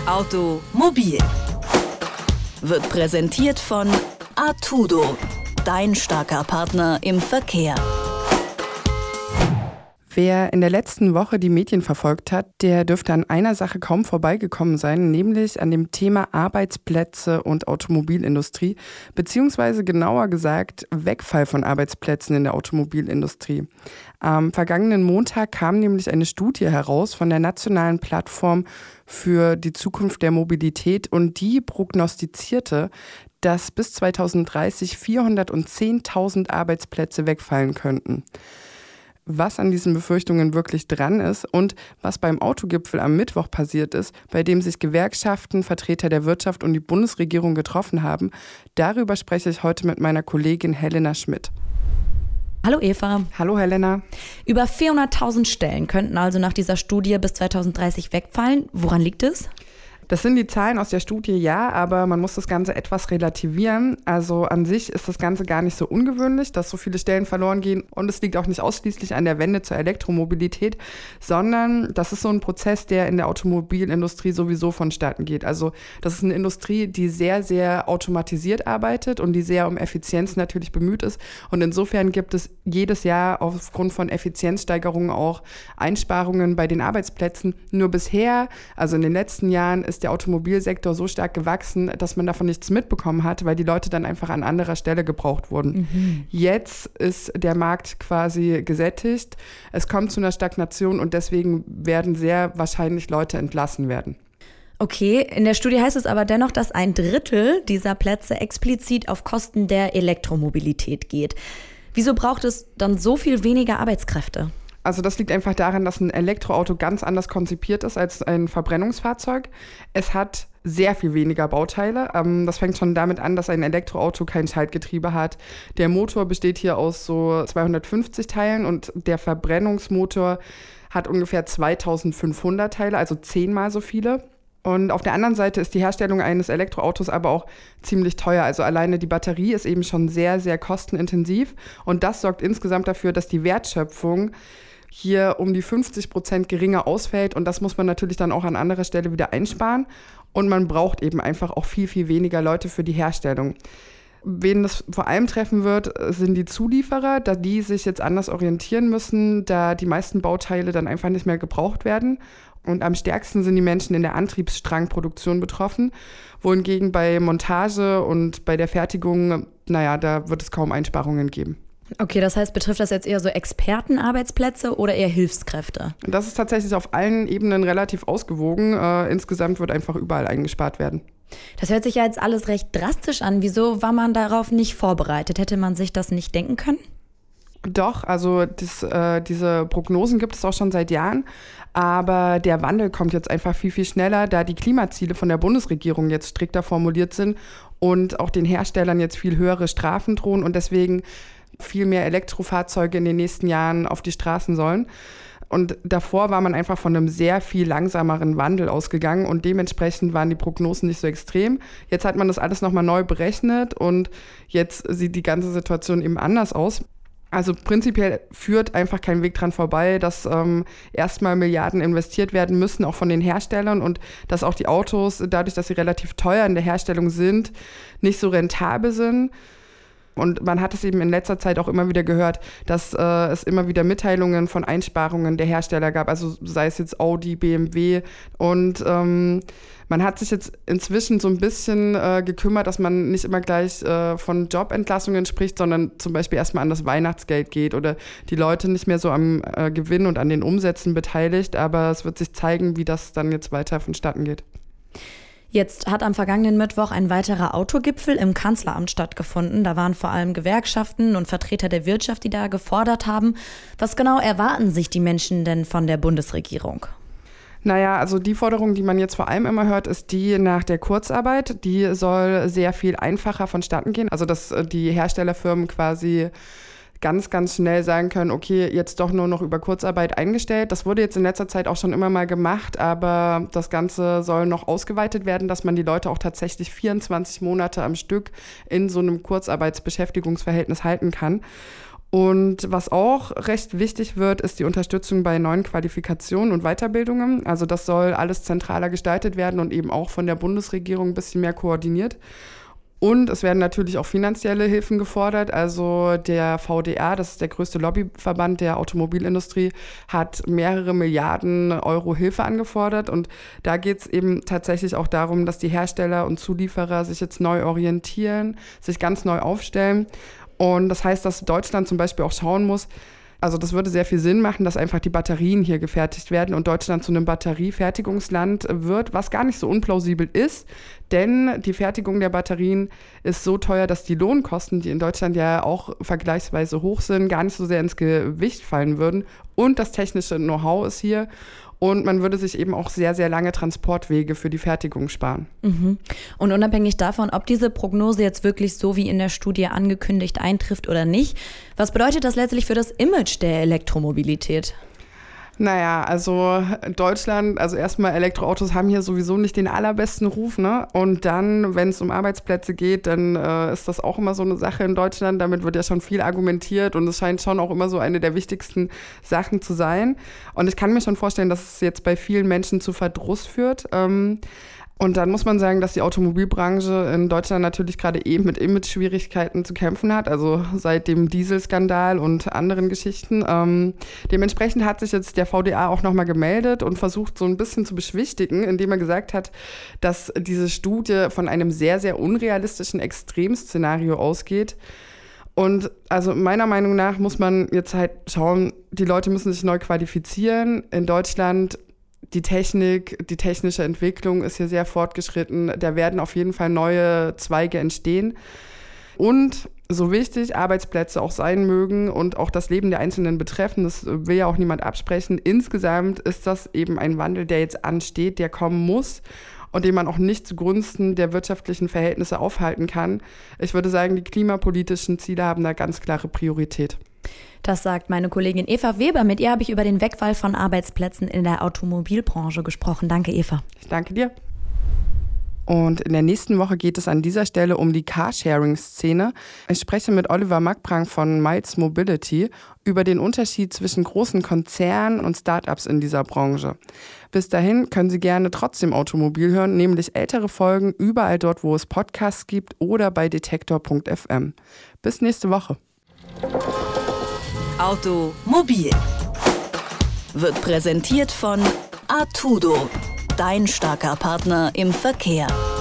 Automobil wird präsentiert von Artudo, dein starker Partner im Verkehr. Wer in der letzten Woche die Medien verfolgt hat, der dürfte an einer Sache kaum vorbeigekommen sein, nämlich an dem Thema Arbeitsplätze und Automobilindustrie, beziehungsweise genauer gesagt Wegfall von Arbeitsplätzen in der Automobilindustrie. Am vergangenen Montag kam nämlich eine Studie heraus von der Nationalen Plattform für die Zukunft der Mobilität und die prognostizierte, dass bis 2030 410.000 Arbeitsplätze wegfallen könnten. Was an diesen Befürchtungen wirklich dran ist und was beim Autogipfel am Mittwoch passiert ist, bei dem sich Gewerkschaften, Vertreter der Wirtschaft und die Bundesregierung getroffen haben, darüber spreche ich heute mit meiner Kollegin Helena Schmidt. Hallo Eva. Hallo Helena. Über 400.000 Stellen könnten also nach dieser Studie bis 2030 wegfallen. Woran liegt es? Das sind die Zahlen aus der Studie, ja, aber man muss das Ganze etwas relativieren. Also an sich ist das Ganze gar nicht so ungewöhnlich, dass so viele Stellen verloren gehen. Und es liegt auch nicht ausschließlich an der Wende zur Elektromobilität, sondern das ist so ein Prozess, der in der Automobilindustrie sowieso vonstatten geht. Also das ist eine Industrie, die sehr, sehr automatisiert arbeitet und die sehr um Effizienz natürlich bemüht ist. Und insofern gibt es jedes Jahr aufgrund von Effizienzsteigerungen auch Einsparungen bei den Arbeitsplätzen. Nur bisher, also in den letzten Jahren, ist der Automobilsektor so stark gewachsen, dass man davon nichts mitbekommen hat, weil die Leute dann einfach an anderer Stelle gebraucht wurden. Jetzt ist der Markt quasi gesättigt. Es kommt zu einer Stagnation und deswegen werden sehr wahrscheinlich Leute entlassen werden. Okay, in der Studie heißt es aber dennoch, dass 1/3 dieser Plätze explizit auf Kosten der Elektromobilität geht. Wieso braucht es dann so viel weniger Arbeitskräfte? Also das liegt einfach daran, dass ein Elektroauto ganz anders konzipiert ist als ein Verbrennungsfahrzeug. Es hat sehr viel weniger Bauteile. Das fängt schon damit an, dass ein Elektroauto kein Schaltgetriebe hat. Der Motor besteht hier aus so 250 Teilen und der Verbrennungsmotor hat ungefähr 2500 Teile, also 10-mal so viele. Und auf der anderen Seite ist die Herstellung eines Elektroautos aber auch ziemlich teuer. Also alleine die Batterie ist eben schon sehr, sehr kostenintensiv. Und das sorgt insgesamt dafür, dass die Wertschöpfung hier um die 50% geringer ausfällt. Und das muss man natürlich dann auch an anderer Stelle wieder einsparen. Und man braucht eben einfach auch viel, viel weniger Leute für die Herstellung. Wen das vor allem treffen wird, sind die Zulieferer, da die sich jetzt anders orientieren müssen, da die meisten Bauteile dann einfach nicht mehr gebraucht werden. Und am stärksten sind die Menschen in der Antriebsstrangproduktion betroffen, wohingegen bei Montage und bei der Fertigung, da wird es kaum Einsparungen geben. Okay, das heißt, betrifft das jetzt eher so Expertenarbeitsplätze oder eher Hilfskräfte? Das ist tatsächlich auf allen Ebenen relativ ausgewogen. Insgesamt wird einfach überall eingespart werden. Das hört sich ja jetzt alles recht drastisch an. Wieso war man darauf nicht vorbereitet? Hätte man sich das nicht denken können? Doch, also diese Prognosen gibt es auch schon seit Jahren. Aber der Wandel kommt jetzt einfach viel, viel schneller, da die Klimaziele von der Bundesregierung jetzt strikter formuliert sind und auch den Herstellern jetzt viel höhere Strafen drohen und deswegen viel mehr Elektrofahrzeuge in den nächsten Jahren auf die Straßen sollen. Und davor war man einfach von einem sehr viel langsameren Wandel ausgegangen und dementsprechend waren die Prognosen nicht so extrem. Jetzt hat man das alles nochmal neu berechnet und jetzt sieht die ganze Situation eben anders aus. Also prinzipiell führt einfach kein Weg dran vorbei, dass erstmal Milliarden investiert werden müssen, auch von den Herstellern und dass auch die Autos, dadurch, dass sie relativ teuer in der Herstellung sind, nicht so rentabel sind. Und man hat es eben in letzter Zeit auch immer wieder gehört, dass es immer wieder Mitteilungen von Einsparungen der Hersteller gab, also sei es jetzt Audi, BMW. Und man hat sich jetzt inzwischen so ein bisschen gekümmert, dass man nicht immer gleich von Jobentlassungen spricht, sondern zum Beispiel erstmal an das Weihnachtsgeld geht oder die Leute nicht mehr so am Gewinn und an den Umsätzen beteiligt. Aber es wird sich zeigen, wie das dann jetzt weiter vonstatten geht. Jetzt hat am vergangenen Mittwoch ein weiterer Autogipfel im Kanzleramt stattgefunden. Da waren vor allem Gewerkschaften und Vertreter der Wirtschaft, die da gefordert haben. Was genau erwarten sich die Menschen denn von der Bundesregierung? Also die Forderung, die man jetzt vor allem immer hört, ist die nach der Kurzarbeit. Die soll sehr viel einfacher vonstatten gehen. Also dass die Herstellerfirmen quasi ganz, ganz schnell sagen können, okay, jetzt doch nur noch über Kurzarbeit eingestellt. Das wurde jetzt in letzter Zeit auch schon immer mal gemacht, aber das Ganze soll noch ausgeweitet werden, dass man die Leute auch tatsächlich 24 Monate am Stück in so einem Kurzarbeitsbeschäftigungsverhältnis halten kann. Und was auch recht wichtig wird, ist die Unterstützung bei neuen Qualifikationen und Weiterbildungen. Also das soll alles zentraler gestaltet werden und eben auch von der Bundesregierung ein bisschen mehr koordiniert. Und es werden natürlich auch finanzielle Hilfen gefordert. Also der VDA, das ist der größte Lobbyverband der Automobilindustrie, hat mehrere Milliarden Euro Hilfe angefordert. Und da geht es eben tatsächlich auch darum, dass die Hersteller und Zulieferer sich jetzt neu orientieren, sich ganz neu aufstellen. Und das heißt, dass Deutschland zum Beispiel auch schauen muss, also das würde sehr viel Sinn machen, dass einfach die Batterien hier gefertigt werden und Deutschland zu einem Batteriefertigungsland wird, was gar nicht so unplausibel ist, denn die Fertigung der Batterien ist so teuer, dass die Lohnkosten, die in Deutschland ja auch vergleichsweise hoch sind, gar nicht so sehr ins Gewicht fallen würden. Und das technische Know-how ist hier. Und man würde sich eben auch sehr, sehr lange Transportwege für die Fertigung sparen. Mhm. Und unabhängig davon, ob diese Prognose jetzt wirklich so wie in der Studie angekündigt eintrifft oder nicht, was bedeutet das letztlich für das Image der Elektromobilität? Naja, also Deutschland, also erstmal Elektroautos haben hier sowieso nicht den allerbesten Ruf, ne? Und dann, wenn es um Arbeitsplätze geht, dann ist das auch immer so eine Sache in Deutschland. Damit wird ja schon viel argumentiert und es scheint schon auch immer so eine der wichtigsten Sachen zu sein. Und ich kann mir schon vorstellen, dass es jetzt bei vielen Menschen zu Verdruss führt. Und dann muss man sagen, dass die Automobilbranche in Deutschland natürlich gerade eben mit Image-Schwierigkeiten zu kämpfen hat, also seit dem Dieselskandal und anderen Geschichten. Dementsprechend hat sich jetzt der VDA auch nochmal gemeldet und versucht so ein bisschen zu beschwichtigen, indem er gesagt hat, dass diese Studie von einem sehr, sehr unrealistischen Extremszenario ausgeht. Und also meiner Meinung nach muss man jetzt halt schauen, die Leute müssen sich neu qualifizieren. In Deutschland die Technik, die technische Entwicklung ist hier sehr fortgeschritten. Da werden auf jeden Fall neue Zweige entstehen. Und so wichtig Arbeitsplätze auch sein mögen und auch das Leben der Einzelnen betreffen, das will ja auch niemand absprechen. Insgesamt ist das eben ein Wandel, der jetzt ansteht, der kommen muss und den man auch nicht zugunsten der wirtschaftlichen Verhältnisse aufhalten kann. Ich würde sagen, die klimapolitischen Ziele haben da ganz klare Priorität. Das sagt meine Kollegin Eva Weber. Mit ihr habe ich über den Wegfall von Arbeitsplätzen in der Automobilbranche gesprochen. Danke, Eva. Ich danke dir. Und in der nächsten Woche geht es an dieser Stelle um die Carsharing-Szene. Ich spreche mit Oliver Magprang von Miles Mobility über den Unterschied zwischen großen Konzernen und Startups in dieser Branche. Bis dahin können Sie gerne trotzdem Automobil hören, nämlich ältere Folgen überall dort, wo es Podcasts gibt oder bei detektor.fm. Bis nächste Woche. Automobil wird präsentiert von Artudo, dein starker Partner im Verkehr.